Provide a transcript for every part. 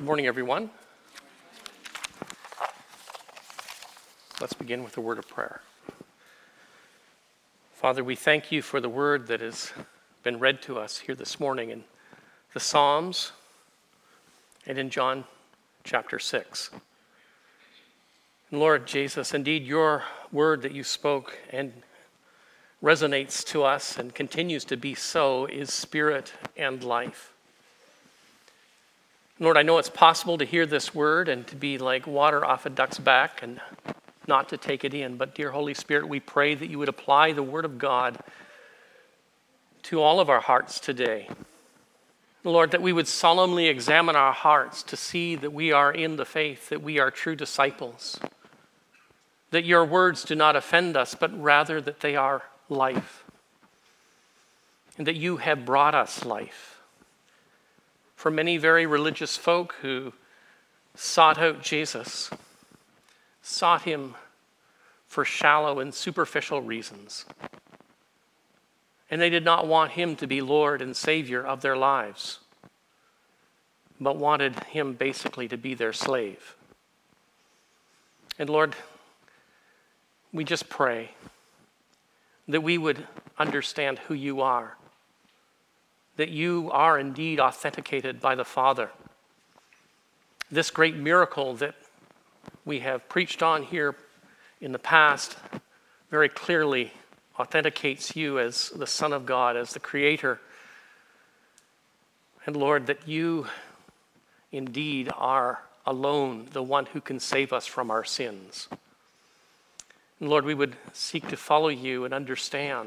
Good morning, everyone. Let's begin with a word of prayer. Father, we thank you for the word that has been read to us here this morning in the Psalms and in John chapter 6. And Lord Jesus, indeed your word that you spoke and resonates to us and continues to be so is spirit and life. Lord, I know it's possible to hear this word and to be like water off a duck's back and not to take it in. But dear Holy Spirit, we pray that you would apply the word of God to all of our hearts today. Lord, that we would solemnly examine our hearts to see that we are in the faith, that we are true disciples, that your words do not offend us, but rather that they are life, and that you have brought us life. For many very religious folk who sought out Jesus, sought him for shallow and superficial reasons. And they did not want him to be Lord and Savior of their lives, but wanted him basically to be their slave. And Lord, we just pray that we would understand who you are, that you are indeed authenticated by the Father. This great miracle that we have preached on here in the past very clearly authenticates you as the Son of God, as the Creator. And Lord, that you indeed are alone the one who can save us from our sins. And Lord, we would seek to follow you and understand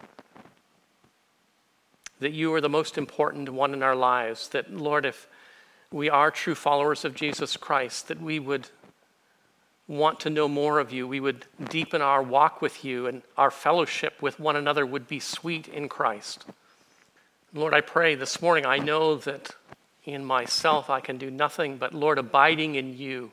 that you are the most important one in our lives, that, Lord, if we are true followers of Jesus Christ, that we would want to know more of you, we would deepen our walk with you, and our fellowship with one another would be sweet in Christ. Lord, I pray this morning, I know that in myself I can do nothing, but Lord, abiding in you,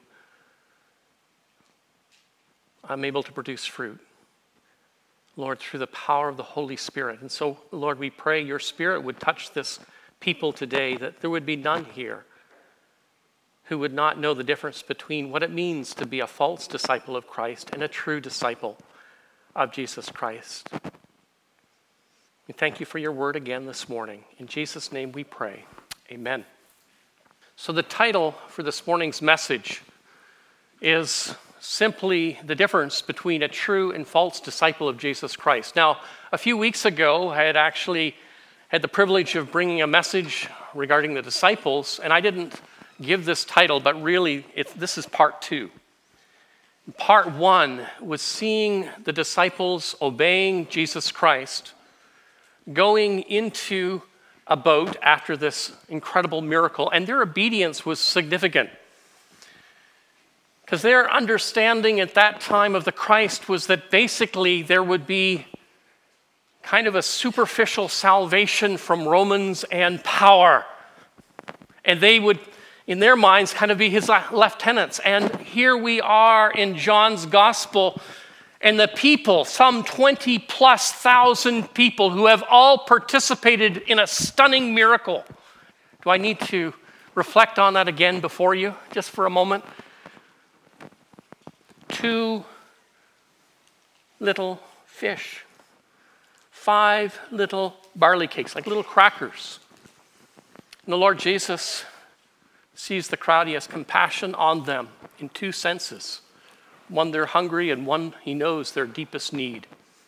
I'm able to produce fruit. Lord, through the power of the Holy Spirit. And so, Lord, we pray your Spirit would touch this people today, that there would be none here who would not know the difference between what it means to be a false disciple of Christ and a true disciple of Jesus Christ. We thank you for your word again this morning. In Jesus' name we pray. Amen. So the title for this morning's message is simply the difference between a true and false disciple of Jesus Christ. Now, a few weeks ago, I had actually had the privilege of bringing a message regarding the disciples, and I didn't give this title, but really, this is part two. Part one was seeing the disciples obeying Jesus Christ, going into a boat after this incredible miracle, and their obedience was significant. Because their understanding at that time of the Christ was that basically there would be kind of a superficial salvation from Romans and power. And they would, in their minds, kind of be his lieutenants. And here we are in John's gospel, and the people, some 20,000+ people who have all participated in a stunning miracle. Do I need to reflect on that again before you, just for a moment? 2 little fish, 5 little barley cakes, like little crackers. And the Lord Jesus sees the crowd. He has compassion on them in 2 senses. One, they're hungry, and one, he knows their deepest need.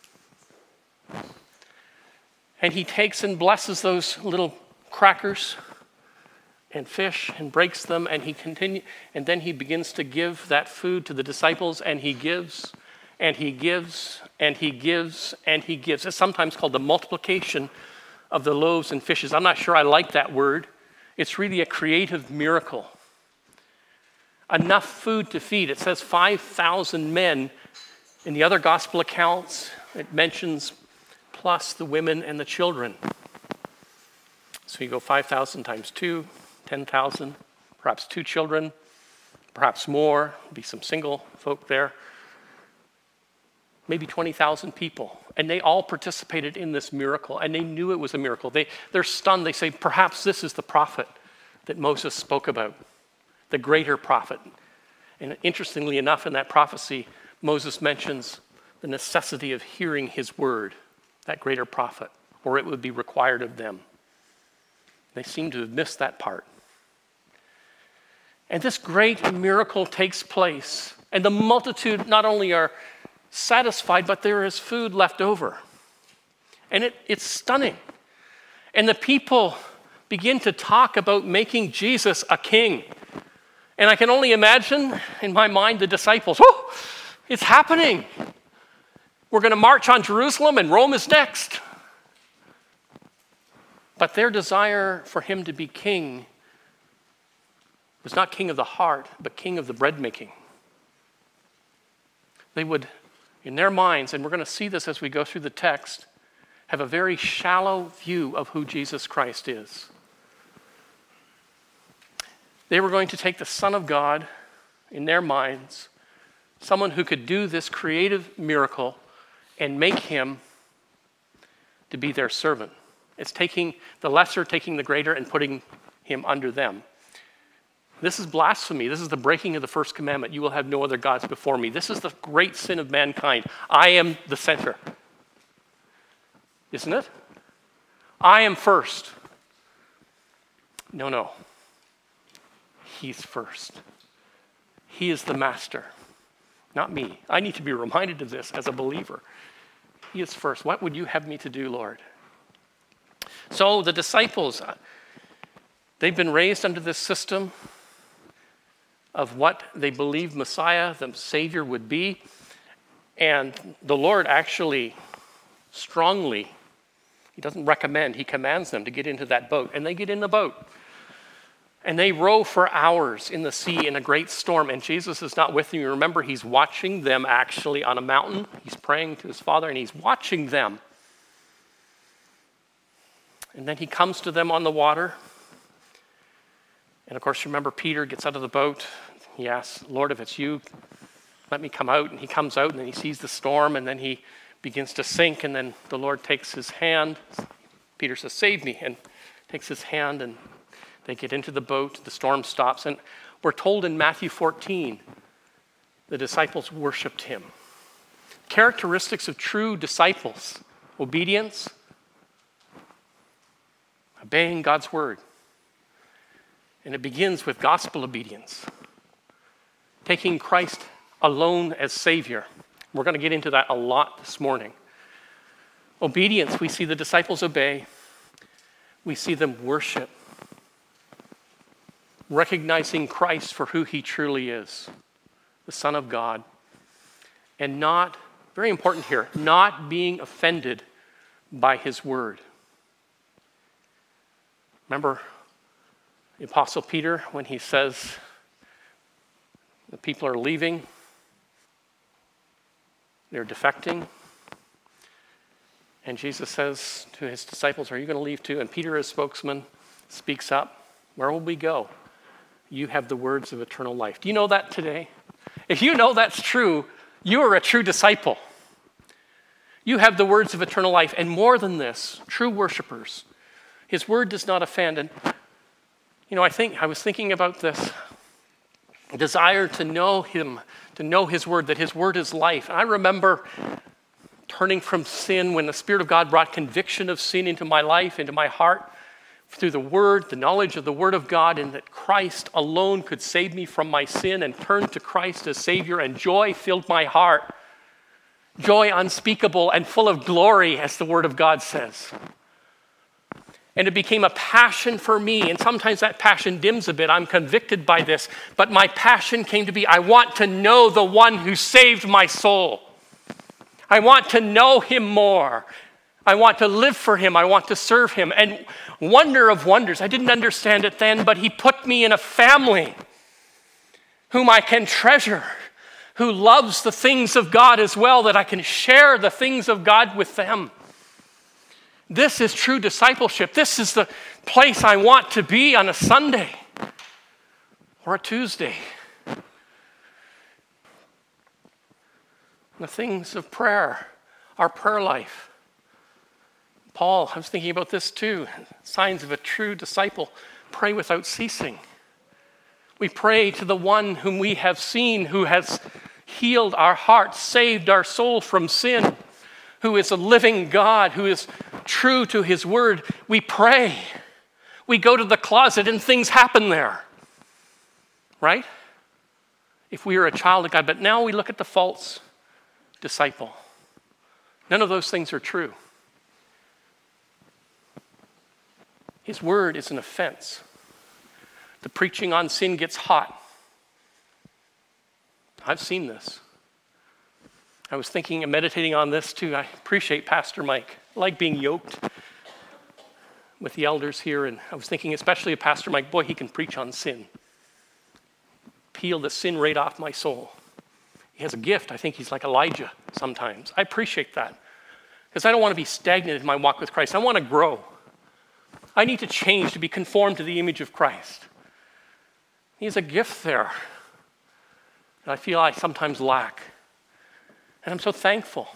And he takes and blesses those little crackers and fish and breaks them, and and then he begins to give that food to the disciples, and he gives and he gives and he gives and he gives. It's sometimes called the multiplication of the loaves and fishes. I'm not sure I like that word. It's really a creative miracle. Enough food to feed. It says 5,000 men. In the other gospel accounts, it mentions plus the women and the children. So you go 5,000 times 2, 10,000, perhaps 2 children, perhaps more, be some single folk there. Maybe 20,000 people. And they all participated in this miracle, and they knew it was a miracle. They're stunned. They say, perhaps this is the prophet that Moses spoke about. the greater prophet. And interestingly enough, in that prophecy, Moses mentions the necessity of hearing his word, that greater prophet, or it would be required of them. They seem to have missed that part. And this great miracle takes place, and the multitude not only are satisfied, but there is food left over. And it's stunning. And the people begin to talk about making Jesus a king. And I can only imagine in my mind the disciples, oh, it's happening. We're going to march on Jerusalem and Rome is next. But their desire for him to be king was not king of the heart, but king of the bread making. They would, in their minds, and we're going to see this as we go through the text, have a very shallow view of who Jesus Christ is. They were going to take the Son of God in their minds, someone who could do this creative miracle, and make him to be their servant. It's taking the lesser, taking the greater, and putting him under them. This is blasphemy. This is the breaking of the first commandment. You will have no other gods before me. This is the great sin of mankind. I am the center. Isn't it? I am first. No. He's first. He is the master, not me. I need to be reminded of this as a believer. He is first. What would you have me to do, Lord? So the disciples, they've been raised under this system of what they believe Messiah, the Savior, would be. And the Lord actually strongly, he doesn't recommend, he commands them to get into that boat. And they get in the boat. And they row for hours in the sea in a great storm. And Jesus is not with them. You remember, he's watching them actually on a mountain. He's praying to his Father and he's watching them. And then he comes to them on the water. And of course, remember, Peter gets out of the boat. He asks, Lord, if it's you, let me come out. And he comes out and then he sees the storm and then he begins to sink. And then the Lord takes his hand. Peter says, save me. And takes his hand and they get into the boat. The storm stops. And we're told in Matthew 14, the disciples worshiped him. Characteristics of true disciples: obedience, obeying God's word. And it begins with gospel obedience. Taking Christ alone as Savior. We're going to get into that a lot this morning. Obedience, we see the disciples obey. We see them worship. Recognizing Christ for who he truly is, the Son of God. And not, very important here, not being offended by his word. Remember the Apostle Peter when he says the people are leaving, they're defecting, and Jesus says to his disciples, are you going to leave too? And Peter, as spokesman, speaks up. Where will we go? You have the words of eternal life. Do you know that today? If you know that's true, you are a true disciple. You have the words of eternal life. And more than this, true worshipers. His word does not offend. And, I was thinking about this desire to know him, to know his word, that his word is life. And I remember turning from sin when the Spirit of God brought conviction of sin into my life, into my heart, through the word, the knowledge of the word of God, and that Christ alone could save me from my sin, and turned to Christ as Savior, and joy filled my heart. Joy unspeakable and full of glory, as the word of God says. And it became a passion for me, and sometimes that passion dims a bit. I'm convicted by this, but my passion came to be, I want to know the one who saved my soul. I want to know him more. I want to live for him. I want to serve him. And wonder of wonders, I didn't understand it then, but he put me in a family whom I can treasure, who loves the things of God as well, that I can share the things of God with them. This is true discipleship. This is the place I want to be on a Sunday or a Tuesday. The things of prayer, our prayer life. Paul, I was thinking about this too. Signs of a true disciple: pray without ceasing. We pray to the one whom we have seen, who has healed our hearts, saved our soul from sin, who is a living God, who is true to his word. We pray. We go to the closet and things happen there. Right? If we are a child of God. But now we look at the false disciple. None of those things are true. His word is an offense. The preaching on sin gets hot. I've seen this. I was thinking and meditating on this too. I appreciate Pastor Mike. I like being yoked with the elders here. And I was thinking especially of Pastor Mike. Boy, he can preach on sin. Peel the sin right off my soul. He has a gift. I think he's like Elijah sometimes. I appreciate that. Because I don't want to be stagnant in my walk with Christ. I want to grow. I need to change to be conformed to the image of Christ. He has a gift there that I feel I sometimes lack. And I'm so thankful.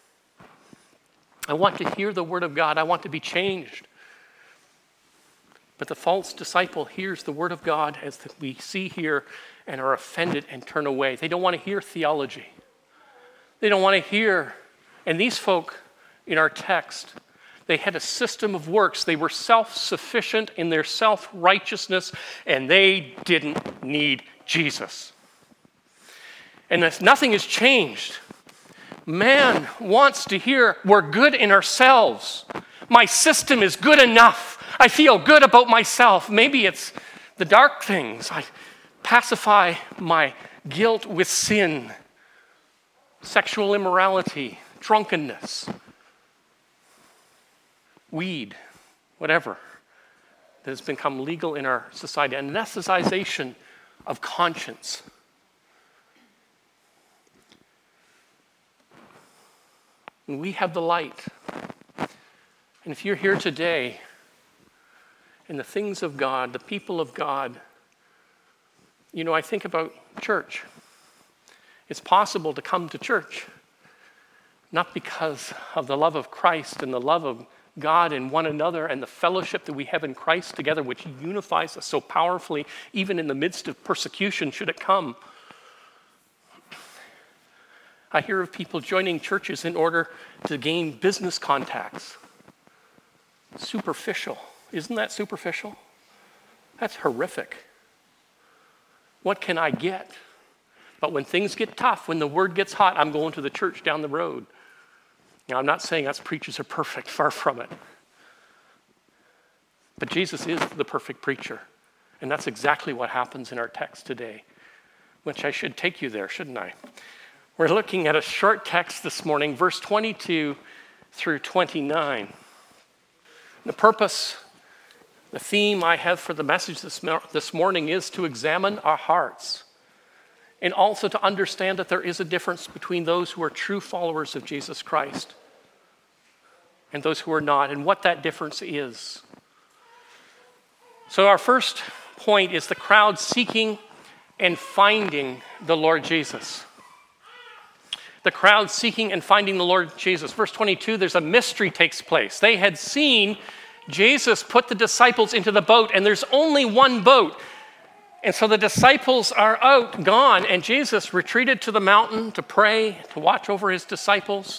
I want to hear the word of God. I want to be changed. But the false disciple hears the word of God as we see here and are offended and turn away. They don't want to hear theology. They don't want to hear. And these folk in our text, they had a system of works. They were self-sufficient in their self-righteousness, and they didn't need Jesus. And nothing has changed. Man wants to hear, we're good in ourselves. My system is good enough. I feel good about myself. Maybe it's the dark things. I pacify my guilt with sin, sexual immorality, drunkenness, weed, whatever that has become legal in our society, anesthetization of conscience. And we have the light. And if you're here today, and the things of God, the people of God, I think about church. It's possible to come to church, not because of the love of Christ and the love of God and one another and the fellowship that we have in Christ together, which unifies us so powerfully, even in the midst of persecution, should it come. I hear of people joining churches in order to gain business contacts. Superficial. Isn't that superficial? That's horrific. What can I get? But when things get tough, when the word gets hot, I'm going to the church down the road. Now, I'm not saying us preachers are perfect, far from it. But Jesus is the perfect preacher. And that's exactly what happens in our text today, which I should take you there, shouldn't I? We're looking at a short text this morning, verse 22 through 29. The purpose, the theme I have for the message this morning is to examine our hearts and also to understand that there is a difference between those who are true followers of Jesus Christ and those who are not, and what that difference is. So our first point is the crowd seeking and finding the Lord Jesus. The crowd seeking and finding the Lord Jesus. Verse 22, there's a mystery takes place. They had seen Jesus put the disciples into the boat, and there's only one boat. And so the disciples are out, gone, and Jesus retreated to the mountain to pray, to watch over his disciples.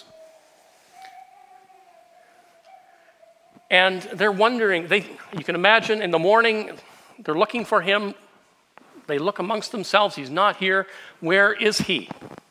And they're wondering, you can imagine in the morning, they're looking for him. They look amongst themselves, he's not here. Where is he?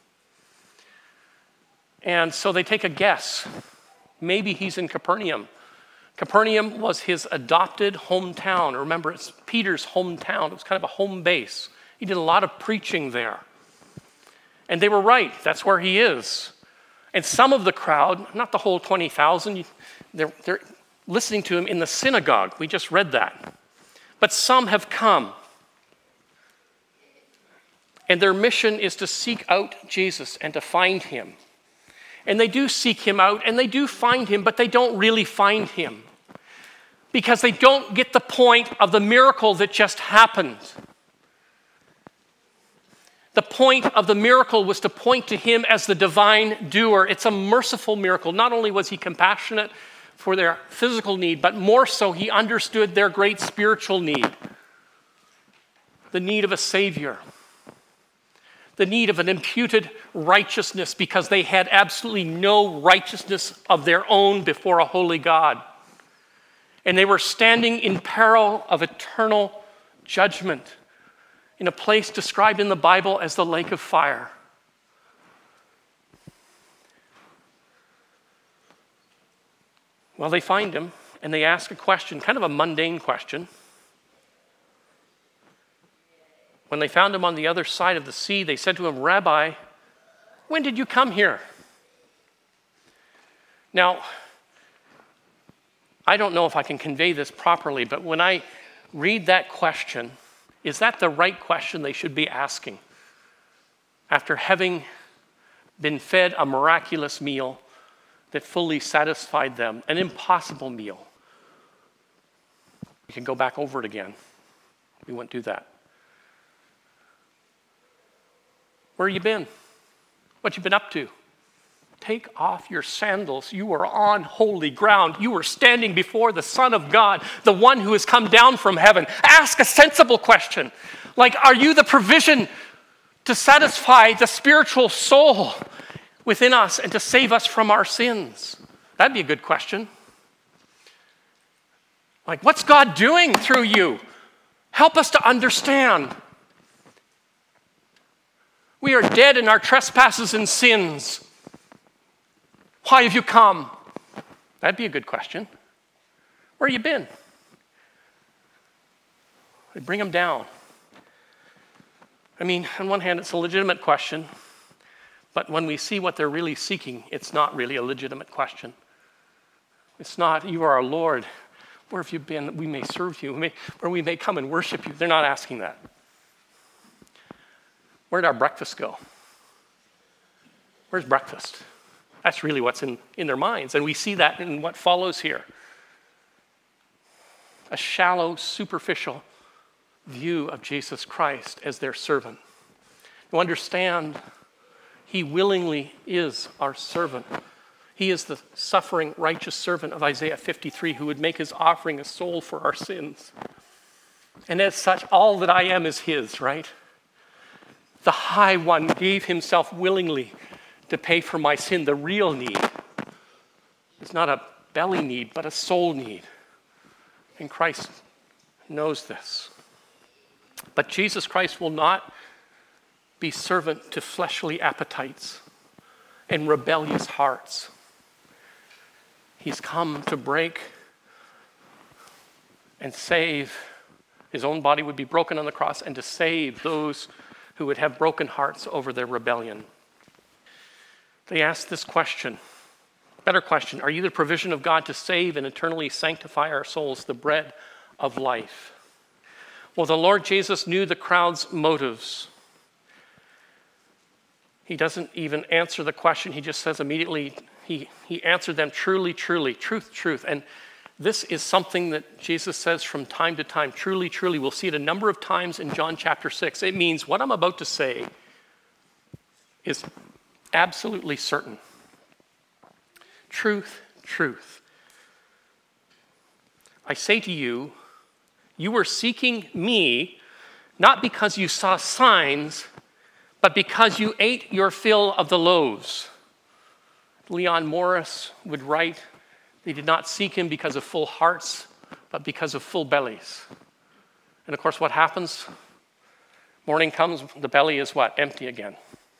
And so they take a guess. Maybe he's in Capernaum. Capernaum was his adopted hometown. Remember, it's Peter's hometown. It was kind of a home base. He did a lot of preaching there. And they were right. That's where he is. And some of the crowd, not the whole 20,000, they're listening to him in the synagogue. We just read that. But some have come. And their mission is to seek out Jesus and to find him. And they do seek him out, and they do find him, but they don't really find him because they don't get the point of the miracle that just happened. The point of the miracle was to point to him as the divine doer. It's a merciful miracle. Not only was he compassionate for their physical need, but more so he understood their great spiritual need. the need of a Savior, the need of an imputed righteousness because they had absolutely no righteousness of their own before a holy God. And they were standing in peril of eternal judgment in a place described in the Bible as the lake of fire. Well, they find him and they ask a question, kind of a mundane question. When they found him on the other side of the sea, they said to him, "Rabbi, when did you come here?" Now, I don't know if I can convey this properly, but when I read that question, is that the right question they should be asking? After having been fed a miraculous meal that fully satisfied them, an impossible meal. We can go back over it again. We won't do that. Where you been? What you been up to? Take off your sandals. You are on holy ground. You are standing before the Son of God, the one who has come down from heaven. Ask a sensible question. Like, are you the provision to satisfy the spiritual soul within us and to save us from our sins? That'd be a good question. Like, what's God doing through you? Help us to understand. We are dead in our trespasses and sins. Why have you come? That'd be a good question. Where have you been? They bring them down. I mean, on one hand, it's a legitimate question, but when we see what they're really seeking, it's not really a legitimate question. It's not, "You are our Lord. Where have you been that we may serve you, where we may come and worship you?" They're not asking that. Where'd our breakfast go? Where's breakfast? That's really what's in their minds. And we see that in what follows here. A shallow, superficial view of Jesus Christ as their servant. You understand, he willingly is our servant. He is the suffering, righteous servant of Isaiah 53 who would make his offering a soul for our sins. And as such, all that I am is his, right? The High One gave himself willingly to pay for my sin. The real need is not a belly need, but a soul need. And Christ knows this. But Jesus Christ will not be servant to fleshly appetites and rebellious hearts. He's come to break and save. His own body would be broken on the cross and to save those who would have broken hearts over their rebellion. They ask this question, better question, are you the provision of God to save and eternally sanctify our souls, the bread of life? Well, the Lord Jesus knew the crowd's motives. He doesn't even answer the question. He just says immediately, he answered them, truly, truly, truth, truth. And this is something that Jesus says from time to time, truly, truly. We'll see it a number of times in John chapter 6. It means what I'm about to say is absolutely certain. Truth, truth. I say to you, you were seeking me, not because you saw signs, but because you ate your fill of the loaves. Leon Morris would write, they did not seek him because of full hearts, but because of full bellies. And of course, what happens? Morning comes, the belly is what? Empty again.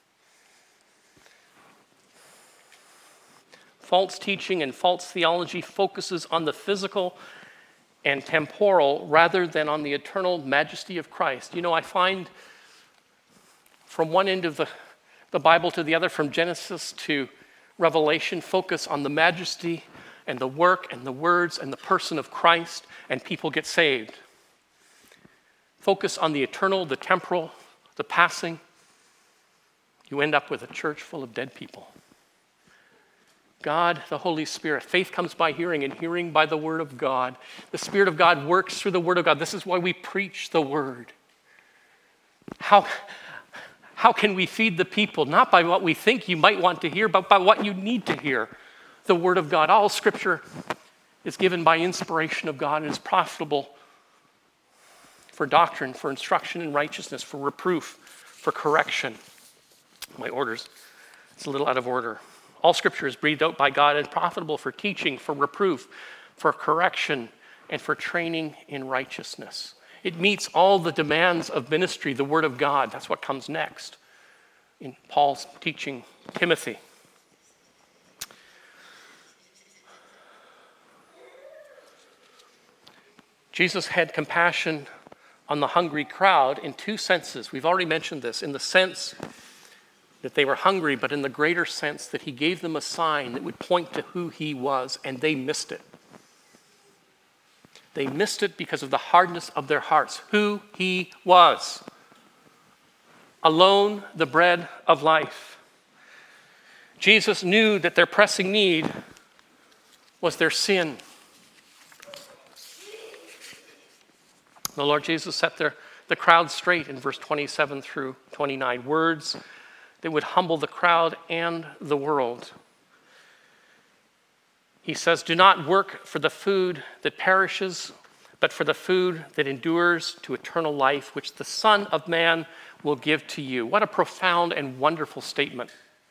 False teaching and false theology focuses on the physical and temporal rather than on the eternal majesty of Christ. You know, I find from one end of the Bible to the other, from Genesis to Revelation, focus on the majesty and the work and the words and the person of Christ, and people get saved. Focus on the eternal, the temporal, the passing. You end up with a church full of dead people. God, the Holy Spirit. Faith comes by hearing, and hearing by the Word of God. The Spirit of God works through the Word of God. This is why we preach the Word. How can we feed the people? Not by what we think you might want to hear, but by what you need to hear. The Word of God. All Scripture is given by inspiration of God and is profitable for doctrine, for instruction in righteousness, for reproof, for correction. My orders, it's a little out of order. All scripture is breathed out by God and profitable for teaching, for reproof, for correction, and for training in righteousness. It meets all the demands of ministry, the word of God. That's what comes next in Paul's teaching Timothy. Jesus had compassion on the hungry crowd in two senses. We've already mentioned this, in the sense that they were hungry, but in the greater sense that he gave them a sign that would point to who he was, and they missed it. They missed it because of the hardness of their hearts, who he was. Alone, the bread of life. Jesus knew that their pressing need was their sin. The Lord Jesus set the crowd straight in verse 27 through 29. Words that would humble the crowd and the world. He says, do not work for the food that perishes, but for the food that endures to eternal life, which the Son of Man will give to you. What a profound and wonderful statement.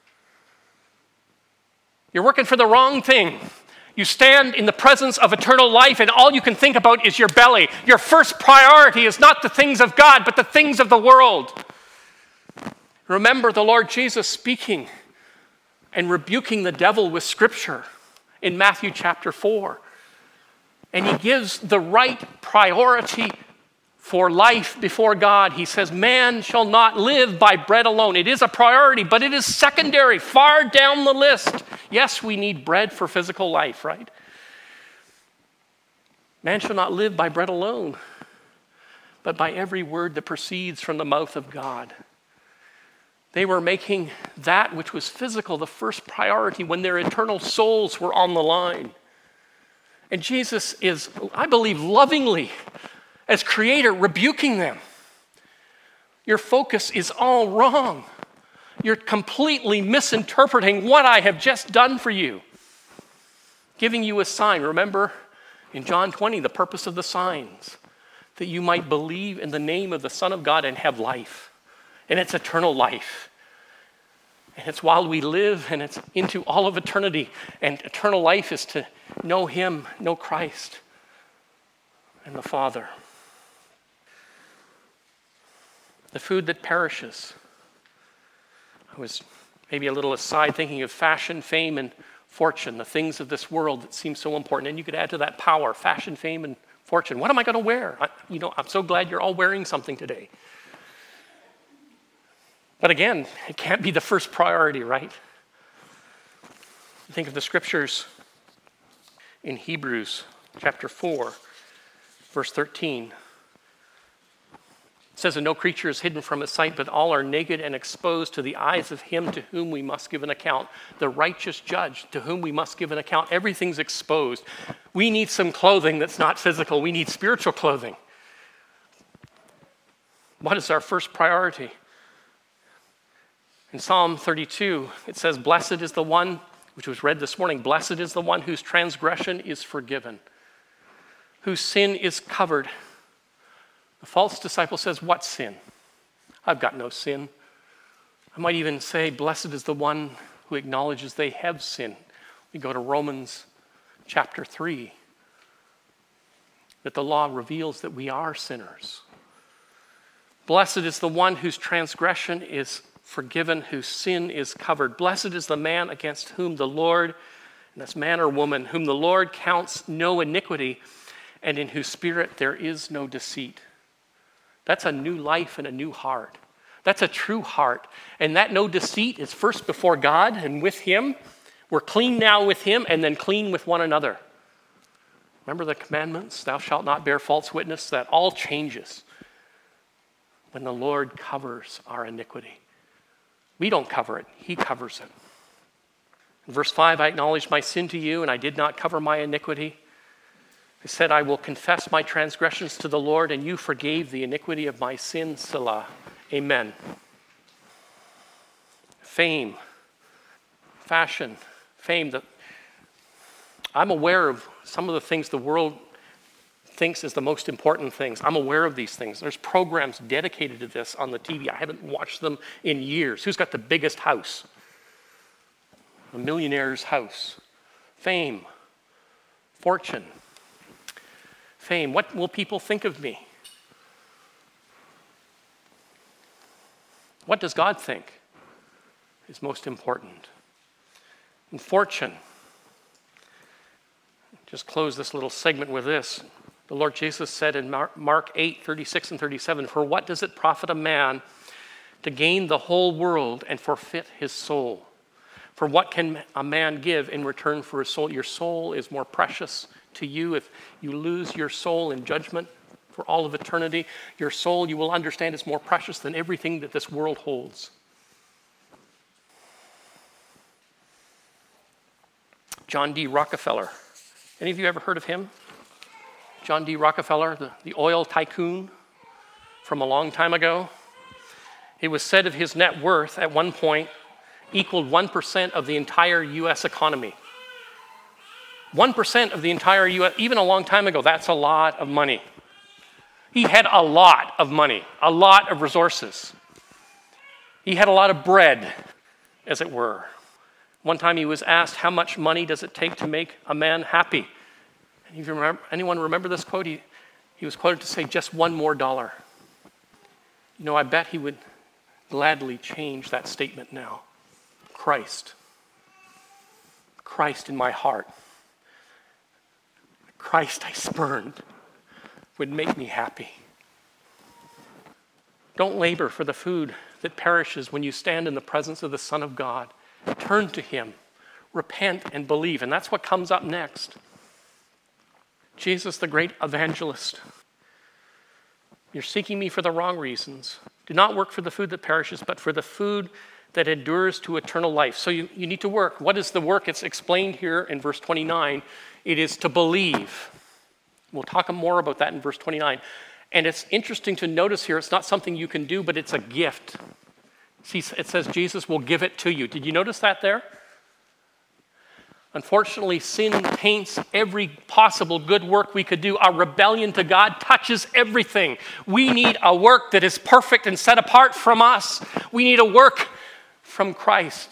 You're working for the wrong thing. You stand in the presence of eternal life, and all you can think about is your belly. Your first priority is not the things of God, but the things of the world. Remember the Lord Jesus speaking and rebuking the devil with Scripture in Matthew chapter 4. And he gives the right priority for life before God. He says, man shall not live by bread alone. It is a priority, but it is secondary, far down the list. Yes, we need bread for physical life, right? Man shall not live by bread alone, but by every word that proceeds from the mouth of God. They were making that which was physical the first priority when their eternal souls were on the line. And Jesus is, I believe, lovingly, as creator, rebuking them. Your focus is all wrong. You're completely misinterpreting what I have just done for you. Giving you a sign. Remember in John 20, the purpose of the signs, that you might believe in the name of the Son of God and have life. And it's eternal life. And it's while we live, and it's into all of eternity. And eternal life is to know him, know Christ, and the Father. The food that perishes. I was maybe a little aside thinking of fashion, fame, and fortune, the things of this world that seem so important. And you could add to that power, fashion, fame, and fortune. What am I going to wear? I'm so glad you're all wearing something today. But again, it can't be the first priority, right? Think of the scriptures in Hebrews chapter 4, verse 13. It says that no creature is hidden from his sight, but all are naked and exposed to the eyes of him to whom we must give an account. The righteous judge to whom we must give an account. Everything's exposed. We need some clothing that's not physical. We need spiritual clothing. What is our first priority? In Psalm 32, it says, blessed is the one, which was read this morning, blessed is the one whose transgression is forgiven, whose sin is covered. The false disciple says, what sin? I've got no sin. I might even say, blessed is the one who acknowledges they have sinned. We go to Romans chapter 3, that the law reveals that we are sinners. Blessed is the one whose transgression is forgiven, whose sin is covered. Blessed is the man against whom the Lord, and that's man or woman, whom the Lord counts no iniquity, and in whose spirit there is no deceit. That's a new life and a new heart. That's a true heart. And that no deceit is first before God and with him. We're clean now with him and then clean with one another. Remember the commandments? Thou shalt not bear false witness. That all changes when the Lord covers our iniquity. We don't cover it. He covers it. In verse 5, I acknowledged my sin to you, and I did not cover my iniquity. I said, I will confess my transgressions to the Lord, and you forgave the iniquity of my sin, Selah. Amen. Fame, fashion, fame. I'm aware of some of the things the world thinks is the most important things. I'm aware of these things. There's programs dedicated to this on the TV. I haven't watched them in years. Who's got the biggest house? A millionaire's house. Fame. Fortune. Fame. What will people think of me? What does God think is most important? And fortune. Just close this little segment with this. The Lord Jesus said in Mark 8:36 and 37, "For what does it profit a man to gain the whole world and forfeit his soul? For what can a man give in return for his soul?" Your soul is more precious to you. If you lose your soul in judgment for all of eternity, your soul, you will understand, is more precious than everything that this world holds. John D. Rockefeller. Any of you ever heard of him? John D. Rockefeller, the oil tycoon from a long time ago. It was said of his net worth at one point equaled 1% of the entire U.S. economy. 1% of the entire U.S., even a long time ago, that's a lot of money. He had a lot of money, a lot of resources. He had a lot of bread, as it were. One time he was asked, how much money does it take to make a man happy? Anyone remember this quote? He was quoted to say, just $1 more. You know, I bet he would gladly change that statement now. Christ in my heart, Christ I spurned, would make me happy. Don't labor for the food that perishes when you stand in the presence of the Son of God. Turn to him, repent and believe, and that's what comes up next. Jesus, the great evangelist. You're seeking me for the wrong reasons. Do not work for the food that perishes, but for the food that endures to eternal life. So you need to work. What is the work? It's explained here in verse 29. It is to believe. We'll talk more about that in verse 29. And it's interesting to notice here, it's not something you can do, but it's a gift. See, it says Jesus will give it to you. Did you notice that there? Unfortunately, sin taints every possible good work we could do. Our rebellion to God touches everything. We need a work that is perfect and set apart from us. We need a work from Christ.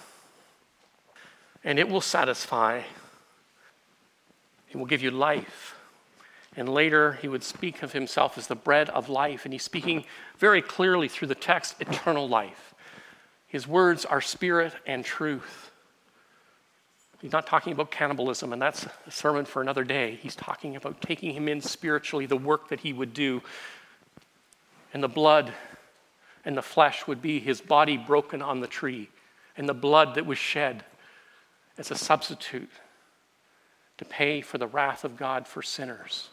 And it will satisfy. It will give you life. And later, he would speak of himself as the bread of life. And he's speaking very clearly through the text, eternal life. His words are spirit and truth. He's not talking about cannibalism, and that's a sermon for another day. He's talking about taking him in spiritually, the work that he would do. And the blood and the flesh would be his body broken on the tree, and the blood that was shed as a substitute to pay for the wrath of God for sinners.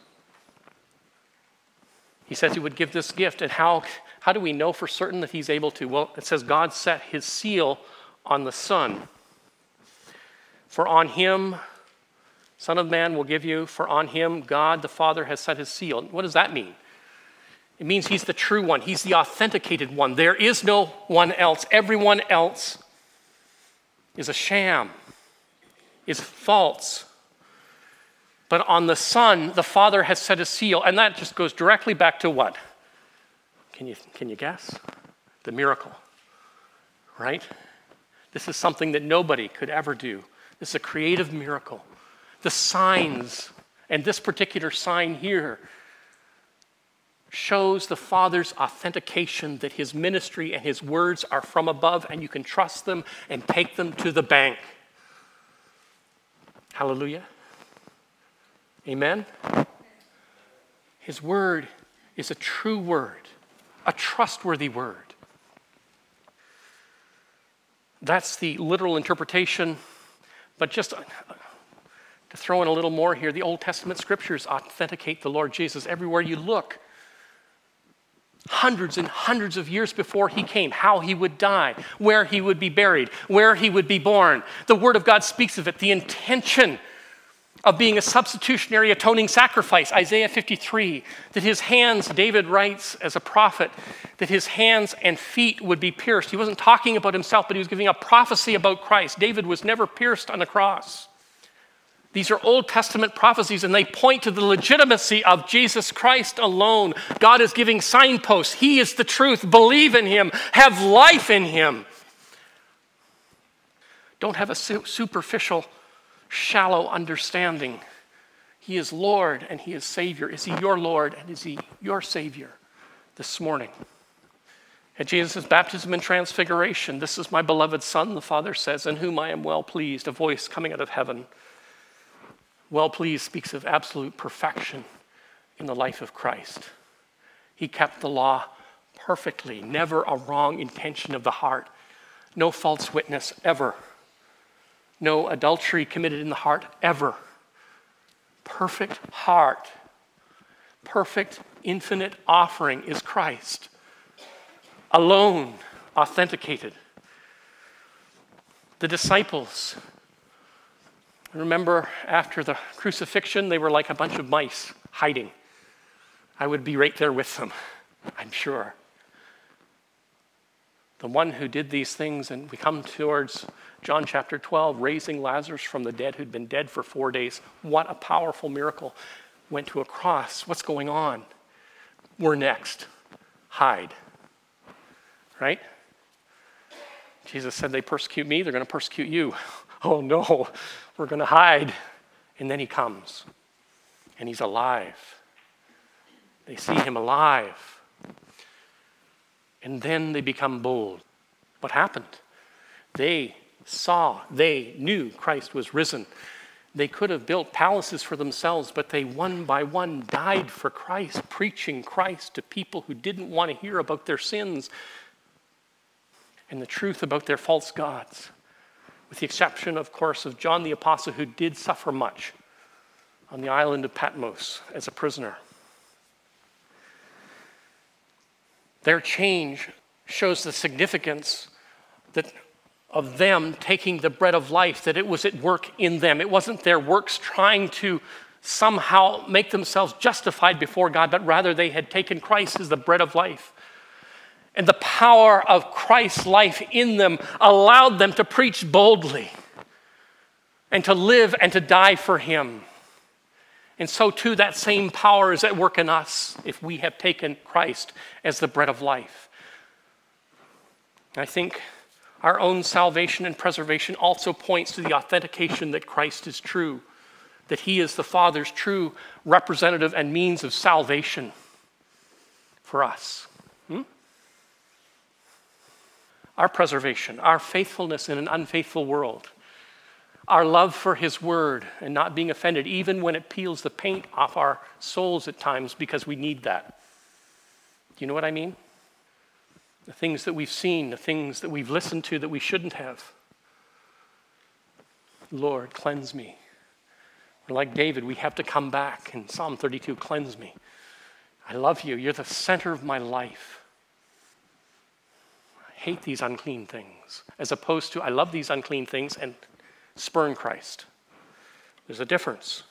He says he would give this gift, and how do we know for certain that he's able to? Well, it says God set his seal on the Son. For on him, Son of Man will give you, for on him God the Father has set his seal. What does that mean? It means he's the true one. He's the authenticated one. There is no one else. Everyone else is a sham, is false. But on the Son, the Father has set a seal. And that just goes directly back to what? Can you guess? The miracle, right? This is something that nobody could ever do. This is a creative miracle. The signs, and this particular sign here, shows the Father's authentication that his ministry and his words are from above, and you can trust them and take them to the bank. Hallelujah. Amen. His word is a true word, a trustworthy word. That's the literal interpretation. But just to throw in a little more here, the Old Testament scriptures authenticate the Lord Jesus everywhere you look. Hundreds and hundreds of years before he came, how he would die, where he would be buried, where he would be born. The Word of God speaks of it, the intention of being a substitutionary atoning sacrifice. Isaiah 53, that his hands, David writes as a prophet, that his hands and feet would be pierced. He wasn't talking about himself, but he was giving a prophecy about Christ. David was never pierced on the cross. These are Old Testament prophecies, and they point to the legitimacy of Jesus Christ alone. God is giving signposts. He is the truth. Believe in him. Have life in him. Don't have a superficial, shallow understanding. He is Lord and he is Savior. Is he your Lord and is he your Savior this morning? At Jesus' baptism and transfiguration, this is my beloved Son, the Father says, in whom I am well pleased, a voice coming out of heaven. Well pleased speaks of absolute perfection in the life of Christ. He kept the law perfectly, never a wrong intention of the heart, no false witness ever, no adultery committed in the heart ever. Perfect heart, perfect infinite offering is Christ, alone authenticated. The disciples, remember, after the crucifixion, they were like a bunch of mice hiding. I would be right there with them, I'm sure. The one who did these things, and we come towards John chapter 12, raising Lazarus from the dead who'd been dead for 4 days. What a powerful miracle. Went to a cross. What's going on? We're next. Hide. Right? Jesus said, they persecute me, they're going to persecute you. Oh no, we're going to hide. And then he comes, and he's alive. They see him alive. And then they become bold. What happened? They knew Christ was risen. They could have built palaces for themselves, but they one by one died for Christ, preaching Christ to people who didn't want to hear about their sins and the truth about their false gods. With the exception, of course, of John the Apostle, who did suffer much on the island of Patmos as a prisoner. Their change shows the significance of them taking the bread of life, that it was at work in them. It wasn't their works trying to somehow make themselves justified before God, but rather they had taken Christ as the bread of life. And the power of Christ's life in them allowed them to preach boldly and to live and to die for him. And so too, that same power is at work in us if we have taken Christ as the bread of life. I think our own salvation and preservation also points to the authentication that Christ is true, that he is the Father's true representative and means of salvation for us. Our preservation, our faithfulness in an unfaithful world, our love for his word and not being offended, even when it peels the paint off our souls at times, because we need that. Do you know what I mean? The things that we've seen, the things that we've listened to that we shouldn't have. Lord, cleanse me. We're like David, we have to come back in Psalm 32, cleanse me. I love you. You're the center of my life. I hate these unclean things, as opposed to I love these unclean things and spurn Christ. There's a difference.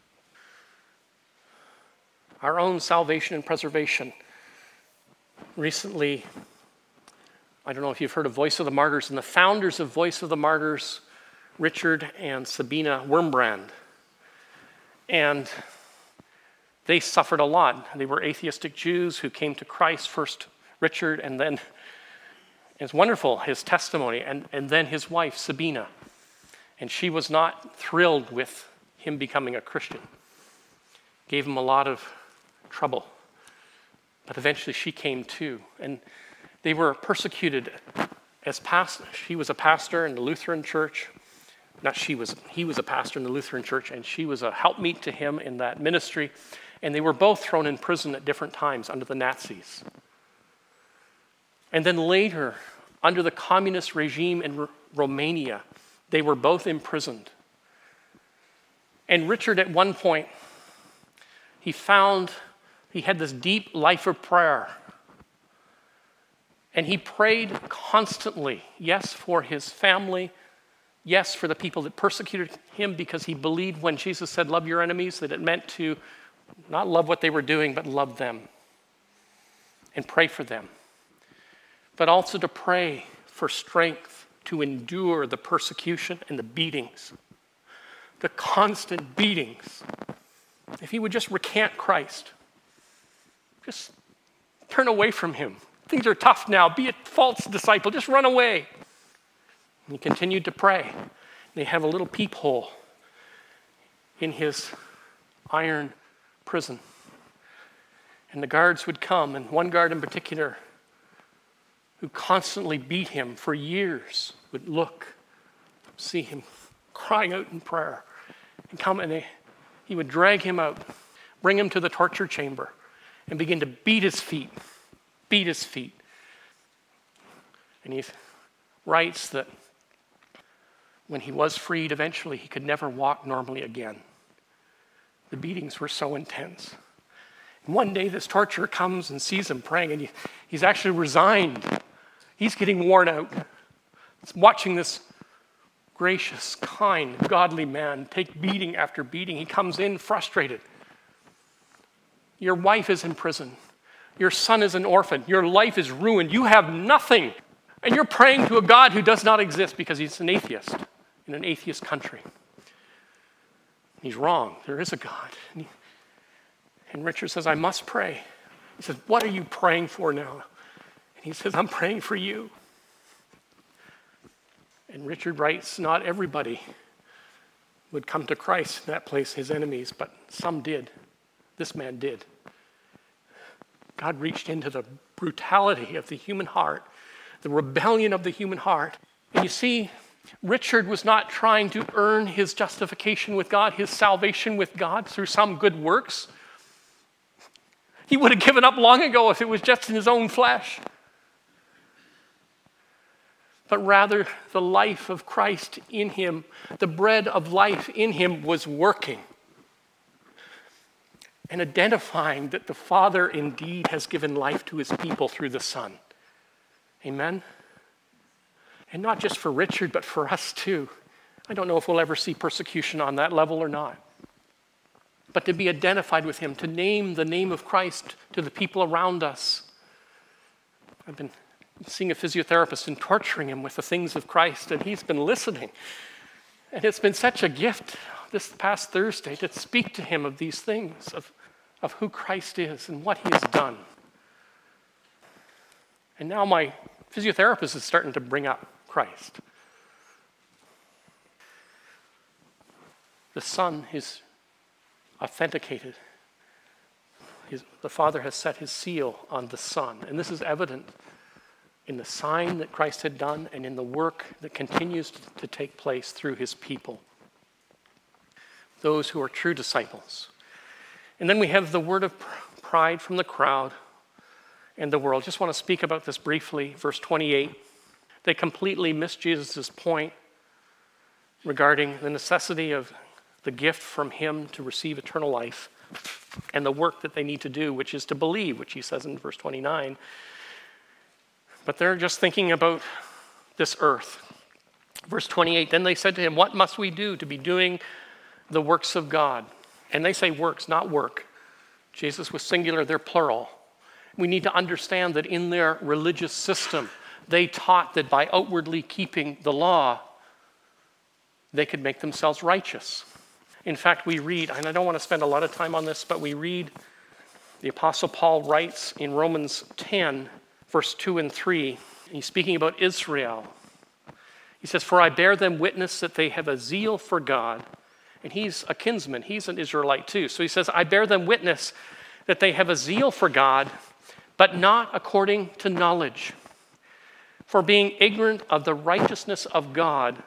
Our own salvation and preservation. Recently, I don't know if you've heard of Voice of the Martyrs, and the founders of Voice of the Martyrs, Richard and Sabina Wurmbrand. And they suffered a lot. They were atheistic Jews who came to Christ, first Richard, and then, it's wonderful, his testimony, and then his wife, Sabina. And she was not thrilled with him becoming a Christian. Gave him a lot of trouble. But eventually she came too. And they were persecuted as pastors. She was a pastor in the Lutheran church. He was a pastor in the Lutheran church, and she was a helpmeet to him in that ministry. And they were both thrown in prison at different times under the Nazis. And then later, under the communist regime in Romania, they were both imprisoned. And Richard, at one point, he had this deep life of prayer. And he prayed constantly, yes, for his family, yes, for the people that persecuted him, because he believed when Jesus said, love your enemies, that it meant to not love what they were doing, but love them and pray for them. But also to pray for strength to endure the persecution and the beatings. the constant beatings, if he would just recant Christ, just turn away from him. Things are tough now. Be a false disciple. Just run away. And he continued to pray. They have a little peephole in his iron prison. And the guards would come, and one guard in particular, who constantly beat him for years, would look, see him crying out in prayer, and come, and he would drag him out, bring him to the torture chamber, and begin to beat his feet. And he writes that when he was freed, eventually he could never walk normally again. The beatings were so intense. And one day this torturer comes and sees him praying, and he's actually resigned. He's getting worn out. He's watching this gracious, kind, godly man take beating after beating. He comes in frustrated. Your wife is in prison. Your son is an orphan. Your life is ruined. You have nothing. And you're praying to a God who does not exist because he's an atheist in an atheist country. He's wrong. There is a God. And Richard says, I must pray. He says, what are you praying for now? And he says, I'm praying for you. And Richard writes, not everybody would come to Christ in that place, his enemies, but some did. This man did. God reached into the brutality of the human heart, the rebellion of the human heart. And you see, Richard was not trying to earn his justification with God, his salvation with God through some good works. He would have given up long ago if it was just in his own flesh. But rather, the life of Christ in him, the bread of life in him was working and identifying that the Father indeed has given life to his people through the Son. Amen? And not just for Richard, but for us too. I don't know if we'll ever see persecution on that level or not. But to be identified with him, to name the name of Christ to the people around us. I've been seeing a physiotherapist and torturing him with the things of Christ, and he's been listening. And it's been such a gift this past Thursday to speak to him of these things, of who Christ is and what he has done. And now my physiotherapist is starting to bring up Christ. The Son is authenticated. The Father has set his seal on the Son. And this is evident in the sign that Christ had done and in the work that continues to take place through his people. Those who are true disciples. And then we have the word of pride from the crowd and the world. Just want to speak about this briefly. Verse 28. They completely miss Jesus' point regarding the necessity of the gift from him to receive eternal life and the work that they need to do, which is to believe, which he says in verse 29. But they're just thinking about this earth. Verse 28, then they said to him, what must we do to be doing the works of God? And they say works, not work. Jesus was singular, they're plural. We need to understand that in their religious system, they taught that by outwardly keeping the law, they could make themselves righteous. In fact, we read, and I don't want to spend a lot of time on this, but we read the Apostle Paul writes in Romans 10, verse 2 and 3, he's speaking about Israel. He says, for I bear them witness that they have a zeal for God. And he's a kinsman, he's an Israelite too. So he says, I bear them witness that they have a zeal for God, but not according to knowledge. For being ignorant of the righteousness of God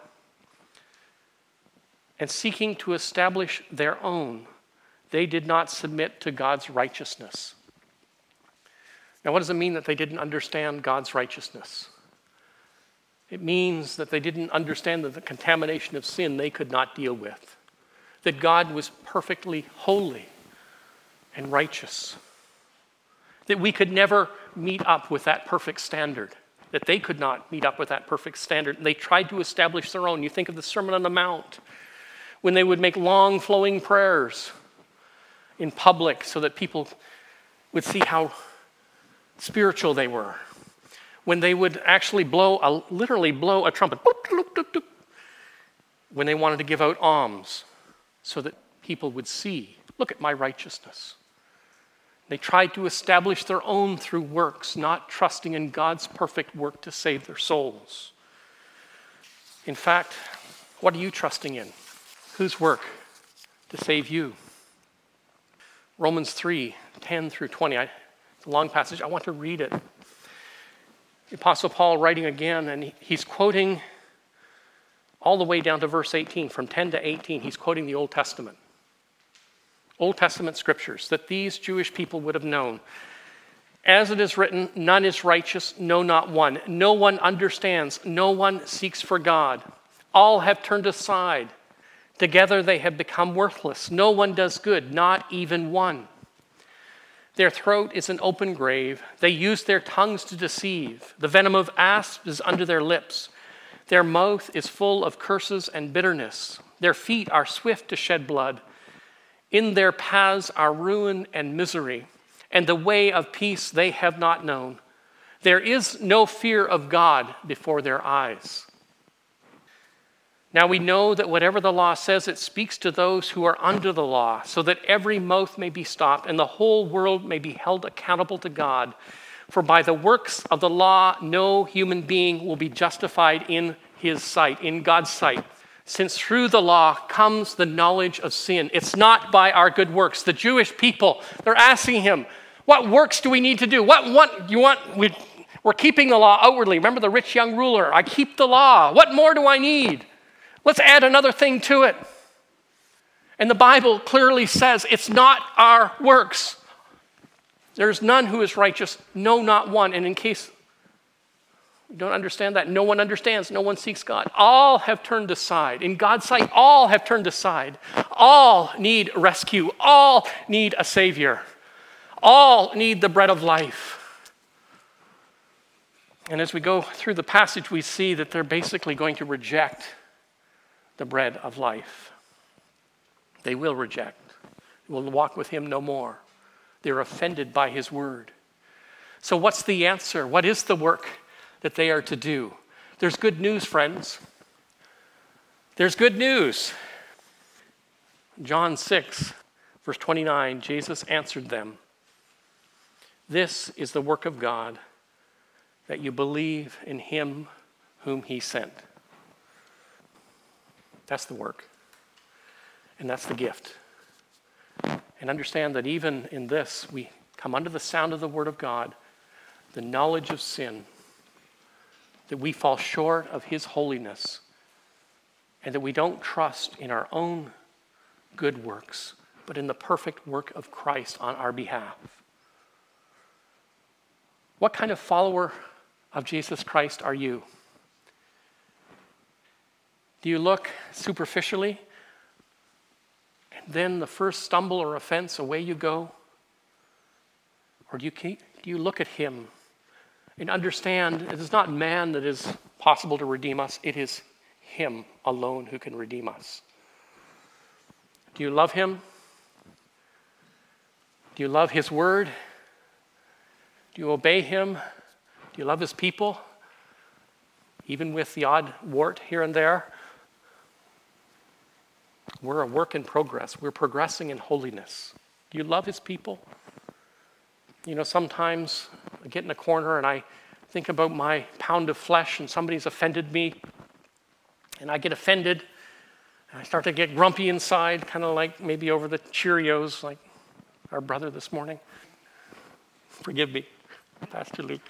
and seeking to establish their own, they did not submit to God's righteousness. Now, what does it mean that they didn't understand God's righteousness? It means that they didn't understand that the contamination of sin they could not deal with. That God was perfectly holy and righteous. That we could never meet up with that perfect standard. That they could not meet up with that perfect standard. And they tried to establish their own. You think of the Sermon on the Mount, when they would make long flowing prayers in public so that people would see how spiritual they were. When they would actually literally blow a trumpet. When they wanted to give out alms. so that people would see, look at my righteousness. They tried to establish their own through works, not trusting in God's perfect work to save their souls. In fact, what are you trusting in? Whose work to save you? Romans 3:10 through 20. It's a long passage. I want to read it. The Apostle Paul writing again, and he's quoting all the way down to verse 18. From 10 to 18, he's quoting the Old Testament. Old Testament scriptures that these Jewish people would have known. As it is written, none is righteous, no, not one. No one understands, no one seeks for God. All have turned aside. Together they have become worthless. No one does good, not even one. Their throat is an open grave. They use their tongues to deceive. The venom of asps is under their lips. Their mouth is full of curses and bitterness. Their feet are swift to shed blood. In their paths are ruin and misery, and the way of peace they have not known. There is no fear of God before their eyes. Now we know that whatever the law says, it speaks to those who are under the law, so that every mouth may be stopped and the whole world may be held accountable to God. For by the works of the law, no human being will be justified in his sight, in God's sight. Since through the law comes the knowledge of sin. It's not by our good works. The Jewish people, they're asking him, what works do we need to do? We're keeping the law outwardly. Remember the rich young ruler? I keep the law. What more do I need? Let's add another thing to it. And the Bible clearly says it's not our works. There's none who is righteous, no, not one. And in case you don't understand that, no one understands, no one seeks God. All have turned aside. In God's sight, all have turned aside. All need rescue. All need a Savior. All need the bread of life. And as we go through the passage, we see that they're basically going to reject the bread of life. They will reject. They will walk with him no more. They're offended by his word. So what's the answer? What is the work that they are to do? There's good news, friends. There's good news. John 6, verse 29, Jesus answered them, "This is the work of God, that you believe in him whom he sent." That's the work. And that's the gift. And understand that even in this, we come under the sound of the word of God, the knowledge of sin, that we fall short of his holiness, and that we don't trust in our own good works, but in the perfect work of Christ on our behalf. What kind of follower of Jesus Christ are you? Do you look superficially, and then the first stumble or offense, away you go? Or do you look at him and understand it is not man that is possible to redeem us, it is him alone who can redeem us? Do you love him? Do you love his word? Do you obey him? Do you love his people? Even with the odd wart here and there? We're a work in progress. We're progressing in holiness. Do you love his people? You know, sometimes I get in a corner and I think about my pound of flesh and somebody's offended me, and I get offended and I start to get grumpy inside, kind of like maybe over the Cheerios, like our brother this morning. Forgive me, Pastor Luke.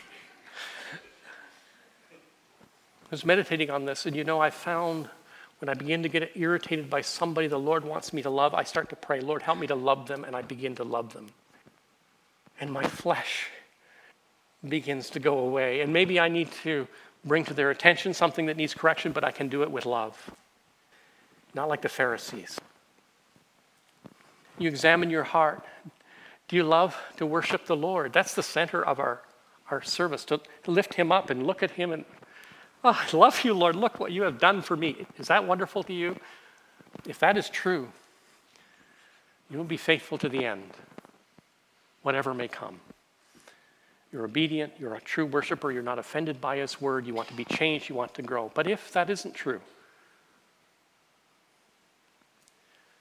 I was meditating on this, and I found when I begin to get irritated by somebody the Lord wants me to love, I start to pray, Lord, help me to love them, and I begin to love them. And my flesh begins to go away. And maybe I need to bring to their attention something that needs correction, but I can do it with love. Not like the Pharisees. You examine your heart. Do you love to worship the Lord? That's the center of our service, to lift him up and look at him and, oh, I love you, Lord. Look what you have done for me. Is that wonderful to you? If that is true, you will be faithful to the end, whatever may come. You're obedient. You're a true worshiper. You're not offended by his word. You want to be changed. You want to grow. But if that isn't true,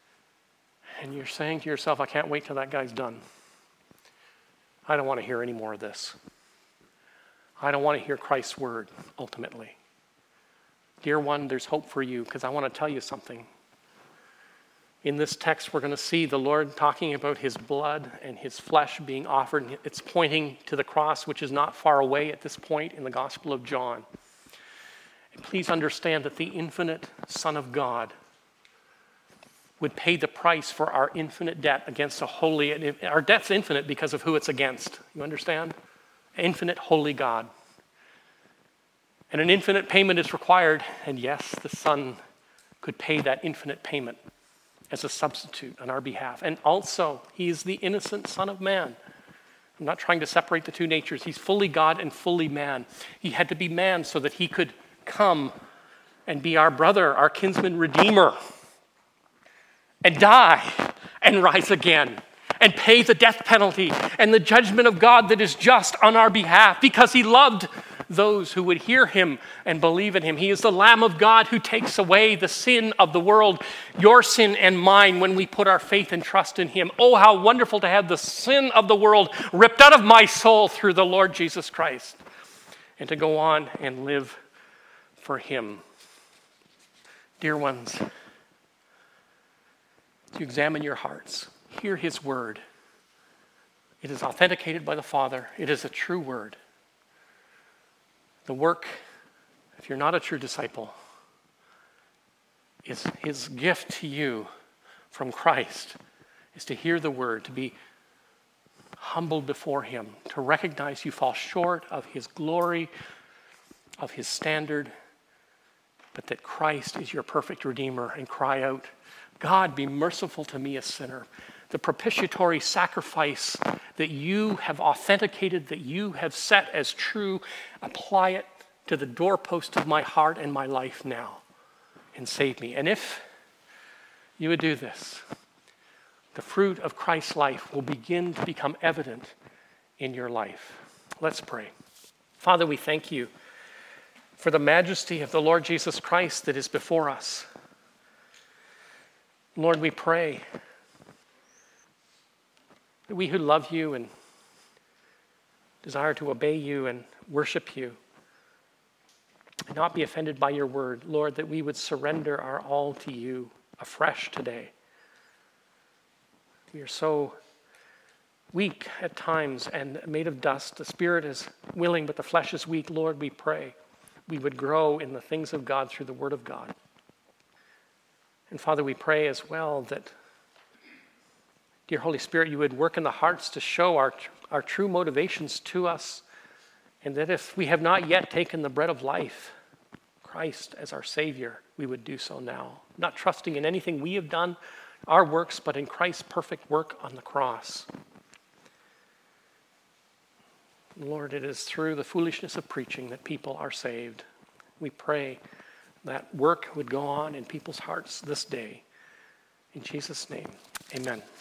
and you're saying to yourself, I can't wait till that guy's done. I don't want to hear any more of this. I don't want to hear Christ's word, ultimately. Dear one, there's hope for you, because I want to tell you something. In this text, we're going to see the Lord talking about his blood and his flesh being offered. It's pointing to the cross, which is not far away at this point in the Gospel of John. And please understand that the infinite Son of God would pay the price for our infinite debt against a holy, and our debt's infinite because of who it's against. You understand? Infinite, holy God. And an infinite payment is required, and yes, the Son could pay that infinite payment as a substitute on our behalf. And also, he is the innocent Son of Man. I'm not trying to separate the two natures. He's fully God and fully man. He had to be man so that he could come and be our brother, our kinsman redeemer, and die and rise again and pay the death penalty and the judgment of God that is just on our behalf because he loved those who would hear him and believe in him. He is the Lamb of God who takes away the sin of the world, your sin and mine, when we put our faith and trust in him. Oh, how wonderful to have the sin of the world ripped out of my soul through the Lord Jesus Christ and to go on and live for him. Dear ones, to examine your hearts, hear his word. It is authenticated by the Father. It is a true word. The work, if you're not a true disciple, is his gift to you from Christ, is to hear the word, to be humbled before him, to recognize you fall short of his glory, of his standard, but that Christ is your perfect Redeemer, and cry out, God, be merciful to me, a sinner. The propitiatory sacrifice that you have authenticated, that you have set as true, apply it to the doorpost of my heart and my life now and save me. And if you would do this, the fruit of Christ's life will begin to become evident in your life. Let's pray. Father, we thank you for the majesty of the Lord Jesus Christ that is before us. Lord, we pray that we who love you and desire to obey you and worship you and not be offended by your word, Lord, that we would surrender our all to you afresh today. We are so weak at times and made of dust. The spirit is willing, but the flesh is weak. Lord, we pray we would grow in the things of God through the word of God. And Father, we pray as well that, dear Holy Spirit, you would work in the hearts to show our true motivations to us, and that if we have not yet taken the bread of life, Christ as our Savior, we would do so now, not trusting in anything we have done, our works, but in Christ's perfect work on the cross. Lord, it is through the foolishness of preaching that people are saved. We pray that work would go on in people's hearts this day. In Jesus' name, amen.